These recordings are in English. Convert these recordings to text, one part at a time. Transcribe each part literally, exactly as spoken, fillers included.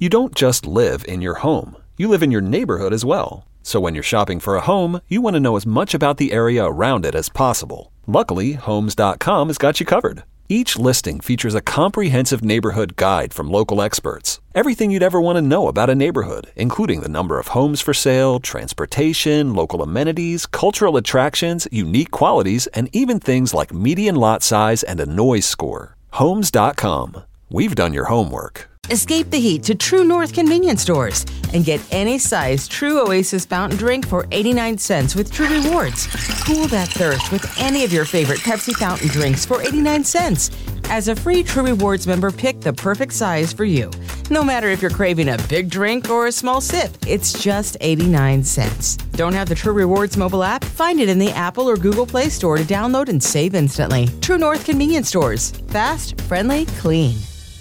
You don't just live in your home. You live in your neighborhood as well. So when you're shopping for a home, you want to know as much about the area around it as possible. Luckily, Homes dot com has got you covered. Each listing features a comprehensive neighborhood guide from local experts. Everything you'd ever want to know about a neighborhood, including the number of homes for sale, transportation, local amenities, cultural attractions, unique qualities, and even things like median lot size and a noise score. Homes dot com. We've done your homework. Escape the heat to True North convenience stores and get any size True Oasis fountain drink for eighty-nine cents with True Rewards. Cool that thirst with any of your favorite Pepsi fountain drinks for eighty-nine cents. As a free True Rewards member, pick the perfect size for you. No matter if you're craving a big drink or a small sip, it's just eighty-nine cents. Don't have the True Rewards mobile app? Find it in the Apple or Google Play Store to download and save instantly. True North convenience stores. Fast, friendly, clean.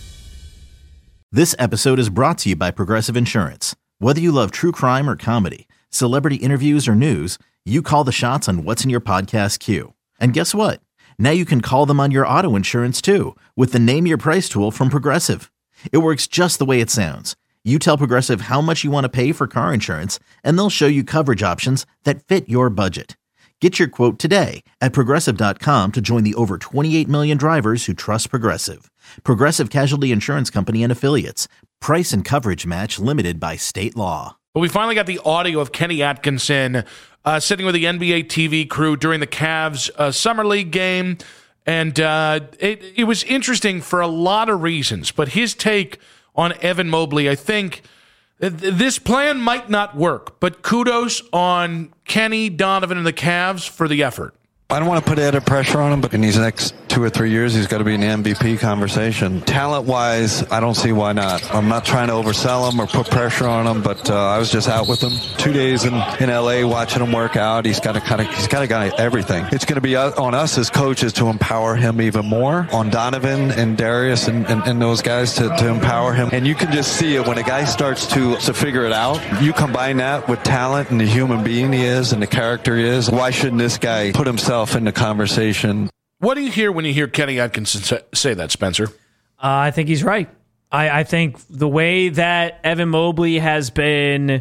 This episode is brought to you by Progressive Insurance. Whether you love true crime or comedy, celebrity interviews or news, you call the shots on what's in your podcast queue. And guess what? Now you can call them on your auto insurance too with the Name Your Price tool from Progressive. It works just the way it sounds. You tell Progressive how much you want to pay for car insurance, and they'll show you coverage options that fit your budget. Get your quote today at Progressive dot com to join the over twenty-eight million drivers who trust Progressive. Progressive Casualty Insurance Company and Affiliates. Price and coverage match limited by state law. Well, we finally got the audio of Kenny Atkinson uh, sitting with the N B A T V crew during the Cavs uh, Summer League game. And uh, it, it was interesting for a lot of reasons. But his take on Evan Mobley, I think th- this plan might not work. But kudos on Kenny, Donovan, and the Cavs for the effort. I don't want to put added pressure on him, but in these next two or three years, he's got to be in the M V P conversation. Talent-wise, I don't see why not. I'm not trying to oversell him or put pressure on him, but uh, I was just out with him two days in, in L A watching him work out. He's got to kind of he's got to got everything. It's going to be on us as coaches to empower him even more. On Donovan and Darius and, and, and those guys to, to empower him. And you can just see it when a guy starts to to figure it out. You combine that with talent and the human being he is and the character he is. Why shouldn't this guy put himself in the conversation? What do you hear when you hear Kenny Atkinson say that, Spencer? Uh, I think he's right. I, I think the way that Evan Mobley has been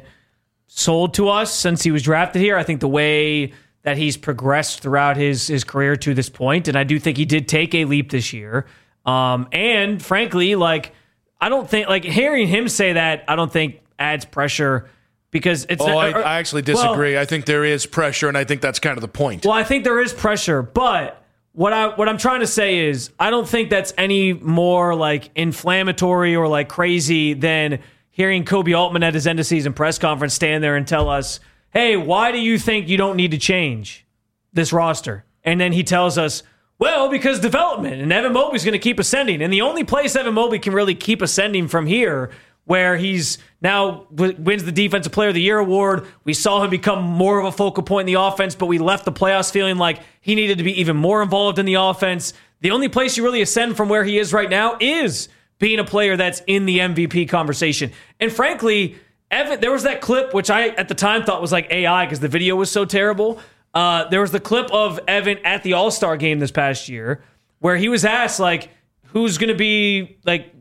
sold to us since he was drafted here, I think the way that he's progressed throughout his, his career to this point, and I do think he did take a leap this year. Um, and frankly, like, I don't think, like, hearing him say that, I don't think adds pressure. Because it's. Oh, not, I, I actually disagree. Well, I think there is pressure, and I think that's kind of the point. Well, I think there is pressure, but what I what I'm trying to say is I don't think that's any more like inflammatory or like crazy than hearing Kobe Altman at his end of season press conference stand there and tell us, "Hey, why do you think you don't need to change this roster?" And then he tells us, "Well, because development, and Evan Mobley's going to keep ascending, and the only place Evan Mobley can really keep ascending from here." Where he's now w- wins the Defensive Player of the Year award. We saw him become more of a focal point in the offense, but we left the playoffs feeling like he needed to be even more involved in the offense. The only place you really ascend from where he is right now is being a player that's in the M V P conversation. And frankly, Evan, there was that clip, which I at the time thought was like A I because the video was so terrible. Uh, there was the clip of Evan at the All-Star game this past year where he was asked, like, who's going to be, like,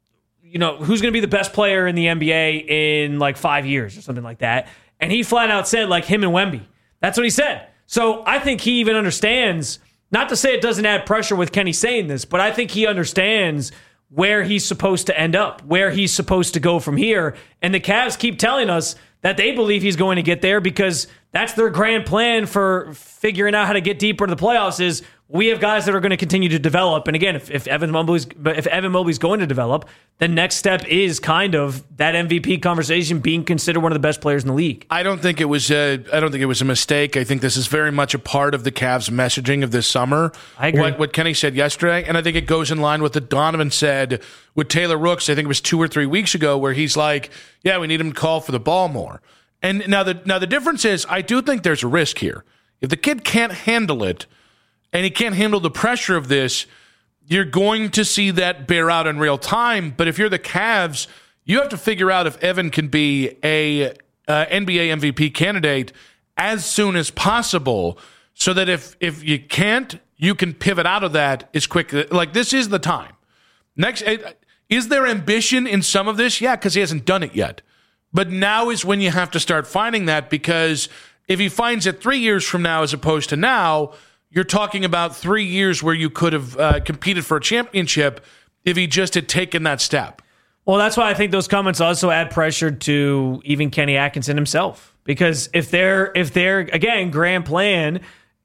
you know, who's going to be the best player in the N B A in like five years or something like that. And he flat out said like him and Wemby. That's what he said. So I think he even understands, not to say it doesn't add pressure with Kenny saying this, but I think he understands where he's supposed to end up, where he's supposed to go from here. And the Cavs keep telling us that they believe he's going to get there because that's their grand plan for figuring out how to get deeper into the playoffs is we have guys that are going to continue to develop. And again, if, if Evan Mobley's if Evan Mobley's going to develop, the next step is kind of that M V P conversation being considered one of the best players in the league. I don't think it was a, I don't think it was a mistake. I think this is very much a part of the Cavs' messaging of this summer. I agree. What, what Kenny said yesterday, and I think it goes in line with what Donovan said with Taylor Rooks. I think it was two or three weeks ago, where he's like, "Yeah, we need him to call for the ball more." And now the now the difference is, I do think there's a risk here. If the kid can't handle it, and he can't handle the pressure of this, you're going to see that bear out in real time. But if you're the Cavs, you have to figure out if Evan can be a uh, N B A M V P candidate as soon as possible, so that if if you can't, you can pivot out of that as quick. Like, this is the time. Next, Is there ambition in some of this? Yeah, because he hasn't done it yet. But now is when you have to start finding that, because if he finds it three years from now as opposed to now, you're talking about three years where you could have uh, competed for a championship if he just had taken that step. Well, that's why I think those comments also add pressure to even Kenny Atkinson himself. Because if they're, if they're again, grand plan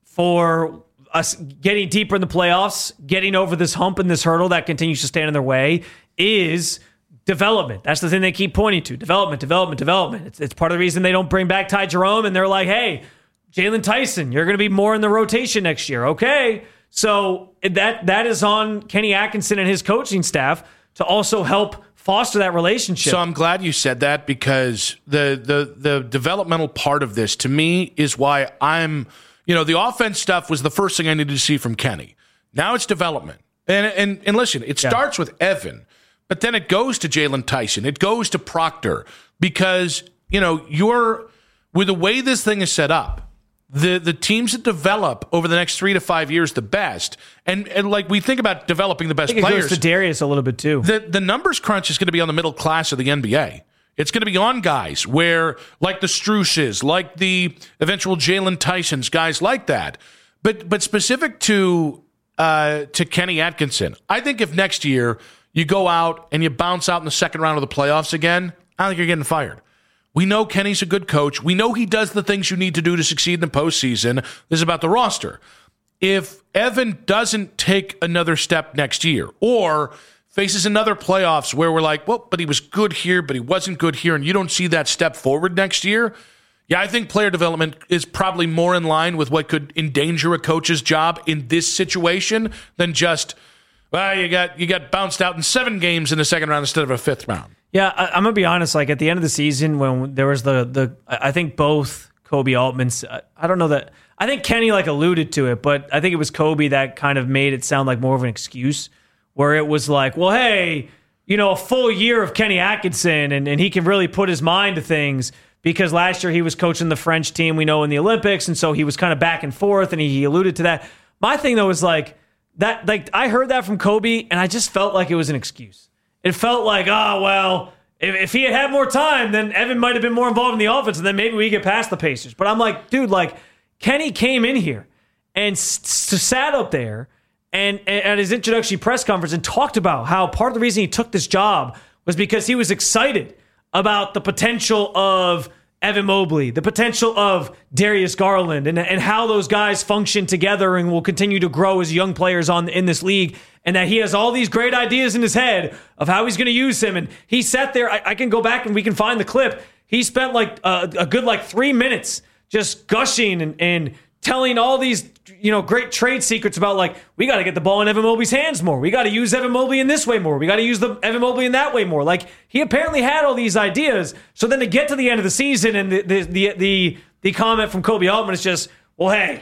for us getting deeper in the playoffs, getting over this hump and this hurdle that continues to stand in their way is development. That's the thing they keep pointing to. Development, development, development. It's, it's part of the reason they don't bring back Ty Jerome, and they're like, hey, Jalen Tyson, you're going to be more in the rotation next year. Okay. So that that is on Kenny Atkinson and his coaching staff to also help foster that relationship. So I'm glad you said that, because the the the developmental part of this to me is why I'm, you know, the offense stuff was the first thing I needed to see from Kenny. Now it's development. And and and listen, it starts yeah. with Evan, but then it goes to Jalen Tyson. It goes to Proctor, because, you know, you're with the way this thing is set up, the the teams that develop over the next three to five years the best, and, and like we think about developing the best I think players. It goes to Darius a little bit too. The the numbers crunch is going to be on the middle class of the N B A. It's going to be on guys where, like the Struces, like the eventual Jalen Tysons, guys like that. But but specific to uh, to Kenny Atkinson, I think if next year you go out and you bounce out in the second round of the playoffs again, I think you're getting fired. We know Kenny's a good coach. We know he does the things you need to do to succeed in the postseason. This is about the roster. If Evan doesn't take another step next year, or faces another playoffs where we're like, well, but he was good here, but he wasn't good here, and you don't see that step forward next year, yeah, I think player development is probably more in line with what could endanger a coach's job in this situation than just, well, you got you got bounced out in seven games in the second round instead of a fifth round. Yeah, I, I'm gonna be honest. Like at the end of the season, when there was the the, I think both Kobe Altman's. I don't know that. I think Kenny like alluded to it, but I think it was Kobe that kind of made it sound like more of an excuse, where it was like, well, hey, you know, a full year of Kenny Atkinson, and, and he can really put his mind to things, because last year he was coaching the French team, we know, in the Olympics, and so he was kind of back and forth, and he, he alluded to that. My thing though is like that. Like I heard that from Kobe, and I just felt like it was an excuse. It felt like, oh, well, if, if he had had more time, then Evan might have been more involved in the offense, and then maybe we get past the Pacers. But I'm like, dude, like, Kenny came in here and s- sat up there and, and at his introductory press conference and talked about how part of the reason he took this job was because he was excited about the potential of Evan Mobley, the potential of Darius Garland, and, and how those guys function together and will continue to grow as young players on in this league, and that he has all these great ideas in his head of how he's going to use him. And he sat there. I, I can go back and we can find the clip. He spent like a, a good like three minutes just gushing and, and telling all these, you know, great trade secrets about like, we got to get the ball in Evan Mobley's hands more. We got to use Evan Mobley in this way more. We got to use the Evan Mobley in that way more. Like, he apparently had all these ideas. So then to get to the end of the season, and the the the the, the comment from Kobe Altman is just, well, hey,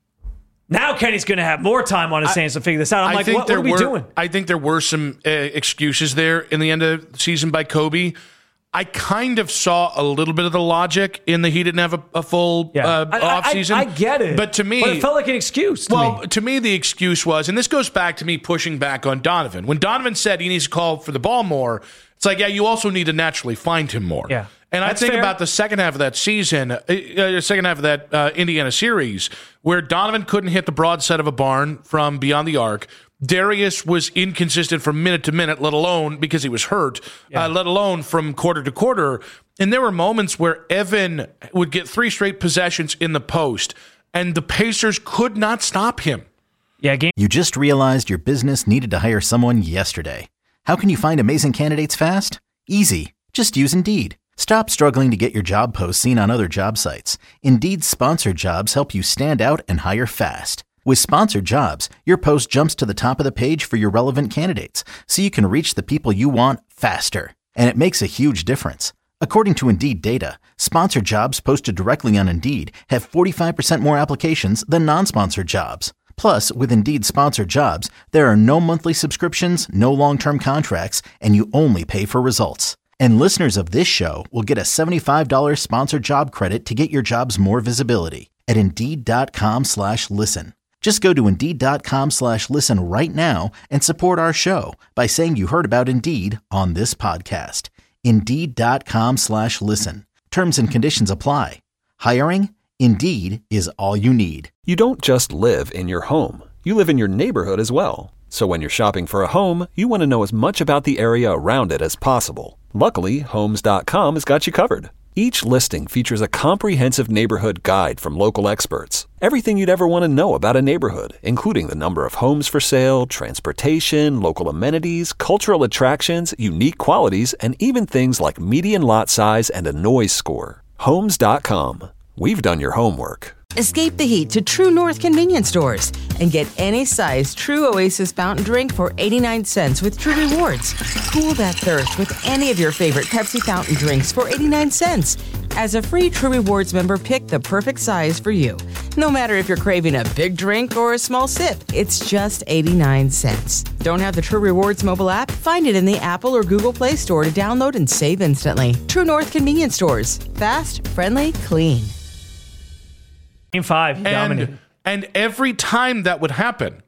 now Kenny's going to have more time on his hands to figure this out. I'm I like, think what, what are we were, doing? I think there were some uh, excuses there in the end of the season by Kobe. I kind of saw a little bit of the logic in that he didn't have a, a full Yeah. uh, I, offseason. I, I get it. But to me... But it felt like an excuse to well, me. to me, the excuse was, and this goes back to me pushing back on Donovan. When Donovan said he needs to call for the ball more, it's like, yeah, you also need to naturally find him more. Yeah. And I That's think fair. about the second half of that season, uh, uh, second half of that uh, Indiana series, where Donovan couldn't hit the broadside of a barn from beyond the arc. Darius was inconsistent from minute to minute, let alone because he was hurt, yeah. uh, let alone from quarter to quarter. And there were moments where Evan would get three straight possessions in the post, and the Pacers could not stop him. Yeah, game. You just realized your business needed to hire someone yesterday. How can you find amazing candidates fast? Easy. Just use Indeed. Stop struggling to get your job posts seen on other job sites. Indeed's sponsored jobs help you stand out and hire fast. With sponsored jobs, your post jumps to the top of the page for your relevant candidates, so you can reach the people you want faster. And it makes a huge difference. According to Indeed data, sponsored jobs posted directly on Indeed have forty-five percent more applications than non-sponsored jobs. Plus, with Indeed sponsored jobs, there are no monthly subscriptions, no long-term contracts, and you only pay for results. And listeners of this show will get a seventy-five dollars sponsored job credit to get your jobs more visibility at Indeed.com slash listen. Just go to Indeed.com slash listen right now and support our show by saying you heard about Indeed on this podcast. Indeed.com slash listen. Terms and conditions apply. Hiring? Indeed is all you need. You don't just live in your home. You live in your neighborhood as well. So when you're shopping for a home, you want to know as much about the area around it as possible. Luckily, Homes dot com has got you covered. Each listing features a comprehensive neighborhood guide from local experts. Everything you'd ever want to know about a neighborhood, including the number of homes for sale, transportation, local amenities, cultural attractions, unique qualities, and even things like median lot size and a noise score. Homes dot com. We've done your homework. Escape the heat to True North convenience stores and get any size True Oasis fountain drink for eighty-nine cents with True Rewards. Cool that thirst with any of your favorite Pepsi fountain drinks for eighty-nine cents. As a free True Rewards member, pick the perfect size for you. No matter if you're craving a big drink or a small sip, it's just eighty-nine cents. Don't have the True Rewards mobile app? Find it in the Apple or Google Play Store to download and save instantly. True North convenience stores. Fast, friendly, clean. Game five, he dominated. And, and every time that would happen,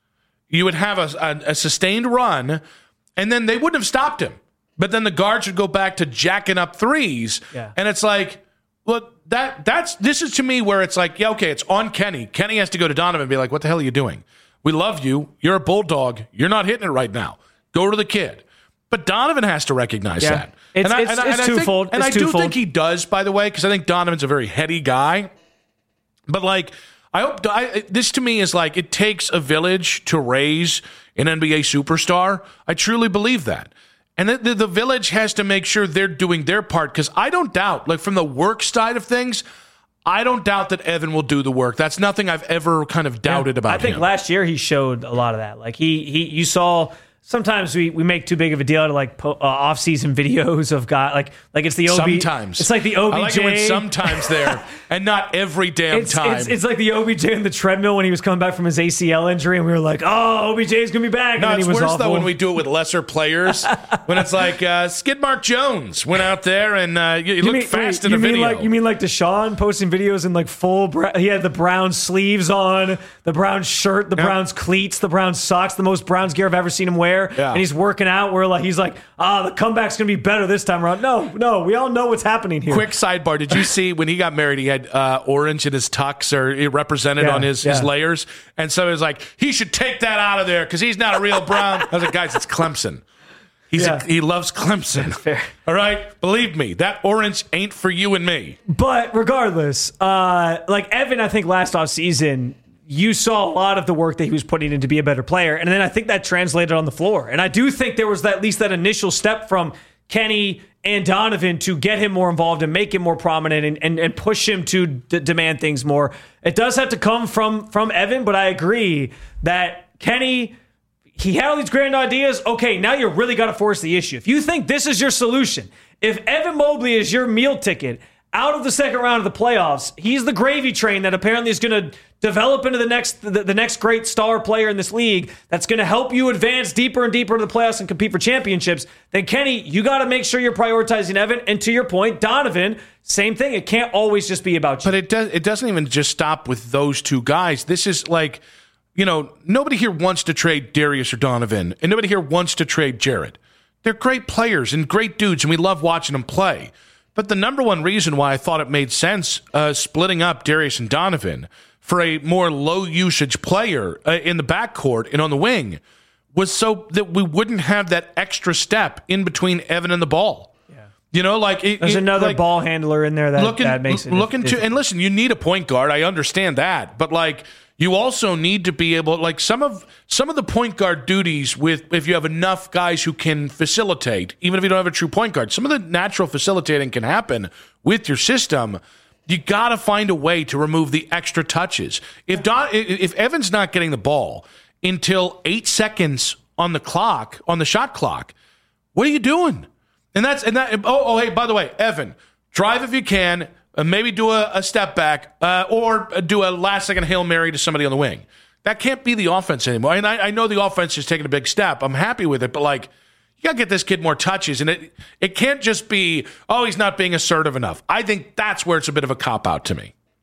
you would have a, a, a sustained run, and then they wouldn't have stopped him. But then the guards would go back to jacking up threes, yeah. and it's like, look, that that's this is to me where it's like, yeah, okay, it's on Kenny. Kenny has to go to Donovan and be like, what the hell are you doing? We love you. You're a bulldog. You're not hitting it right now. Go to the kid. But Donovan has to recognize yeah. that. It's, and I, it's, and I, it's and I twofold. Think, and it's I twofold. do think he does, by the way, because I think Donovan's a very heady guy. But, like, I hope I, this to me is like it takes a village to raise an N B A superstar. I truly believe that. And the, the, the village has to make sure they're doing their part, because I don't doubt, like from the work side of things, I don't doubt that Evan will do the work. That's nothing I've ever kind of doubted yeah, about him. I think him. last year he showed a lot of that. Like he, he you saw sometimes we, we make too big of a deal out of like po- uh, off-season videos of guy like like it's the O B J. Sometimes it's like the O B J. I like it when sometimes there and not every damn it's, time. It's, it's like the O B J in the treadmill when he was coming back from his A C L injury, and we were like, "Oh, O B J's gonna be back." No, and then it's he was worse awful. though when we do it with lesser players. When it's like uh, Skidmark Jones went out there and uh, you, you looked mean, fast wait, in the you mean video. Like, you mean like Deshaun posting videos in like full? Bra- he had the brown sleeves on, the brown shirt, the Yeah. Browns cleats, the brown socks, the most Browns gear I've ever seen him wear, Yeah. and he's working out. Where like he's like, ah, the comeback's gonna be better this time around. No, no, we all know what's happening here. Quick sidebar: did you see when he got married? He had uh, orange in his tux, or it represented Yeah, on his, yeah. his layers, and so it was like he should take that out of there because he's not a real Brown. I was like, guys, it's Clemson. He's Yeah. a, he loves Clemson. That's fair. All right, believe me, that orange ain't for you and me. But regardless, uh, like Evan, I think last offseason, you saw a lot of the work that he was putting in to be a better player. And then I think that translated on the floor. And I do think there was that, at least that initial step from Kenny and Donovan to get him more involved and make him more prominent and, and, and push him to d- demand things more. It does have to come from, from Evan, but I agree that Kenny, he had all these grand ideas. Okay, now you really got to force the issue. If you think this is your solution, if Evan Mobley is your meal ticket out of the second round of the playoffs, he's the gravy train that apparently is going to develop into the next the, the next great star player in this league that's going to help you advance deeper and deeper into the playoffs and compete for championships, then Kenny, you got to make sure you're prioritizing Evan. And to your point, Donovan, same thing. It can't always just be about you. But it does. It doesn't even just stop with those two guys. This is like, you know, nobody here wants to trade Darius or Donovan, and nobody here wants to trade Jared. They're great players and great dudes, and we love watching them play. But the number one reason why I thought it made sense uh, splitting up Darius and Donovan for a more low-usage player uh, in the backcourt and on the wing was so that we wouldn't have that extra step in between Evan and the ball. Yeah. You know, like... It, There's it, another like, ball handler in there that, looking, that makes it... Looking different. to, and listen, you need a point guard. I understand that. But, like... You also need to be able, like some of some of the point guard duties with, if you have enough guys who can facilitate, even if you don't have a true point guard, some of the natural facilitating can happen with your system. You got to find a way to remove the extra touches. If Don, if Evan's not getting the ball until eight seconds on the clock, on the shot clock, what are you doing? And that's and that. Oh, oh, hey, by the way, Evan, drive if you can. Uh, maybe do a, a step back uh, or do a last-second Hail Mary to somebody on the wing. That can't be the offense anymore. And I, I know the offense is taking a big step. I'm happy with it, but, like, you got to get this kid more touches. And it it can't just be, oh, he's not being assertive enough. I think that's where it's a bit of a cop-out to me.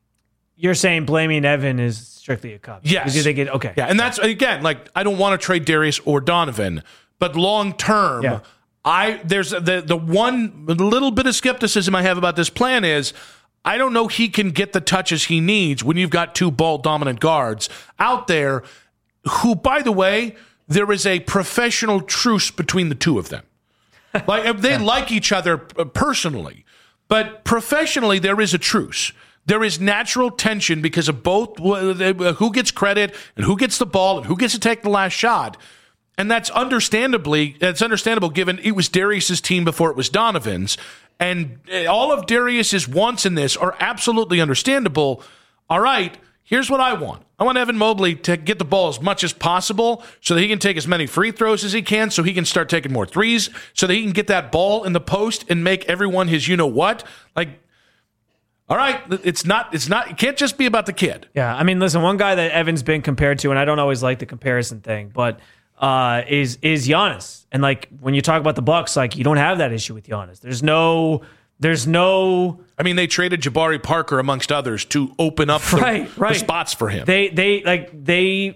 you're saying blaming Evan is strictly a Cub. Yes. You think it, okay. Yeah, and that's, again, like, I don't want to trade Darius or Donovan, but long term, yeah. I there's the the one little bit of skepticism I have about this plan is I don't know he can get the touches he needs when you've got two ball-dominant guards out there who, by the way, there is a professional truce between the two of them. Like they yeah. like each other personally, but professionally there is a truce. There is natural tension because of both who gets credit and who gets the ball and who gets to take the last shot. And that's understandably, that's understandable given it was Darius's team before it was Donovan's. And all of Darius's wants in this are absolutely understandable. All right, here's what I want. I want Evan Mobley to get the ball as much as possible so that he can take as many free throws as he can, so he can start taking more threes, so that he can get that ball in the post and make everyone his you-know-what. Like, all right, it's not, it's not, it can't just be about the kid. Yeah, I mean, listen, one guy that Evan's been compared to, and I don't always like the comparison thing, but uh, is is Giannis. And like when you talk about the Bucks, like you don't have that issue with Giannis. There's no, there's no. I mean, they traded Jabari Parker amongst others to open up the, right, right. the spots for him. They they like they.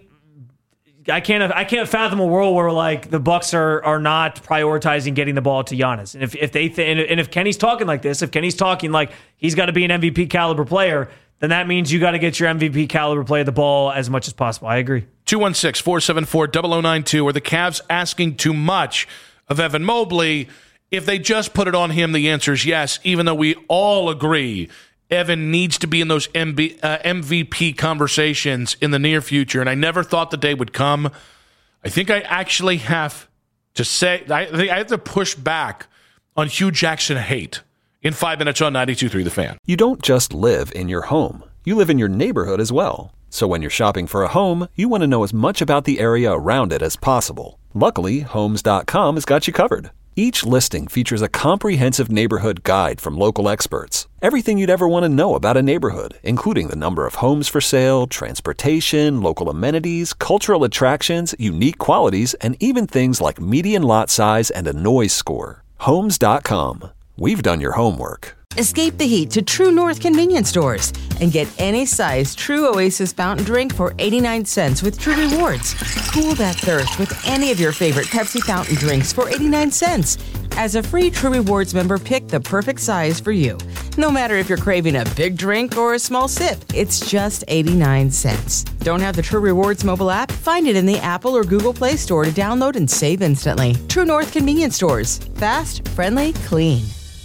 I can't I can't fathom a world where like the Bucks are are not prioritizing getting the ball to Giannis. And if if they th- and if Kenny's talking like this, if Kenny's talking like he's got to be an M V P caliber player, then that means you got to get your M V P caliber player the ball as much as possible. I agree. two one six, four seven four, zero zero nine two. Are the Cavs asking too much of Evan Mobley? If they just put it on him, the answer is yes, even though we all agree Evan needs to be in those M B, uh, M V P conversations in the near future. And I never thought the day would come. I think I actually have to say, I, I have to push back on Hugh Jackson hate in five minutes on ninety-two point three The Fan. You don't just live in your home. You live in your neighborhood as well. So when you're shopping for a home, you want to know as much about the area around it as possible. Luckily, Homes dot com has got you covered. Each listing features a comprehensive neighborhood guide from local experts. Everything you'd ever want to know about a neighborhood, including the number of homes for sale, transportation, local amenities, cultural attractions, unique qualities, and even things like median lot size and a noise score. Homes dot com. We've done your homework. Escape the heat to True North convenience stores and get any size True Oasis fountain drink for eighty-nine cents with True Rewards. Cool that thirst with any of your favorite Pepsi fountain drinks for eighty-nine cents. As a free True Rewards member, pick the perfect size for you. No matter if you're craving a big drink or a small sip, it's just eighty-nine cents. Don't have the True Rewards mobile app? Find it in the Apple or Google Play Store to download and save instantly. True North convenience stores. Fast, friendly, clean.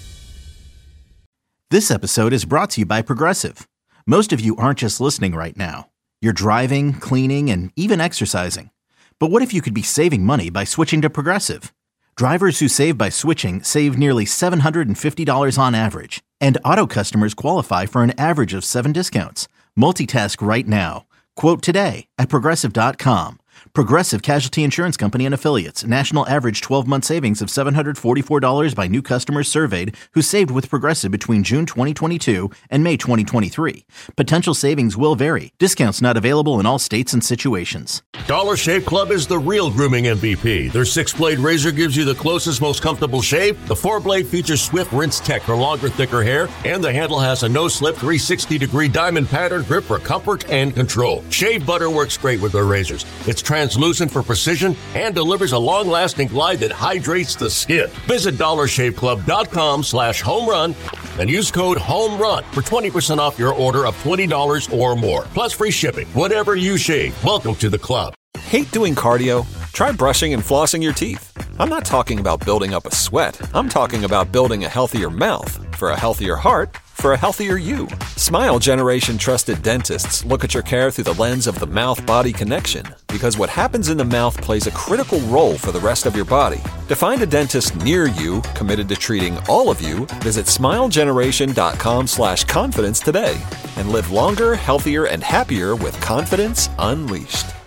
This episode is brought to you by Progressive. Most of you aren't just listening right now. You're driving, cleaning, and even exercising. But what if you could be saving money by switching to Progressive? Drivers who save by switching save nearly seven hundred fifty dollars on average. And auto customers qualify for an average of seven discounts. Multitask right now. Quote today at Progressive dot com. Progressive Casualty Insurance Company and Affiliates. National average twelve-month savings of seven hundred forty-four dollars by new customers surveyed who saved with Progressive between June twenty twenty-two and May twenty twenty-three. Potential savings will vary. Discounts not available in all states and situations. Dollar Shave Club is the real grooming M V P. Their six-blade razor gives you the closest, most comfortable shave. The four-blade features Swift Rinse Tech for longer, thicker hair. And the handle has a no-slip three hundred sixty degree diamond pattern grip for comfort and control. Shave butter works great with their razors. It's translucent for precision and delivers a long-lasting glide that hydrates the skin. Visit dollar shave club dot com slash home run and use code HOMERUN for twenty percent off your order of twenty dollars or more. Plus free shipping. Whatever you shave, welcome to the club. Hate doing cardio? Try brushing and flossing your teeth. I'm not talking about building up a sweat. I'm talking about building a healthier mouth. For a healthier heart, for a healthier you. Smile Generation trusted dentists look at your care through the lens of the mouth-body connection, because what happens in the mouth plays a critical role for the rest of your body. To find a dentist near you committed to treating all of you, visit smile generation dot com slash confidence today and live longer, healthier, and happier with confidence unleashed.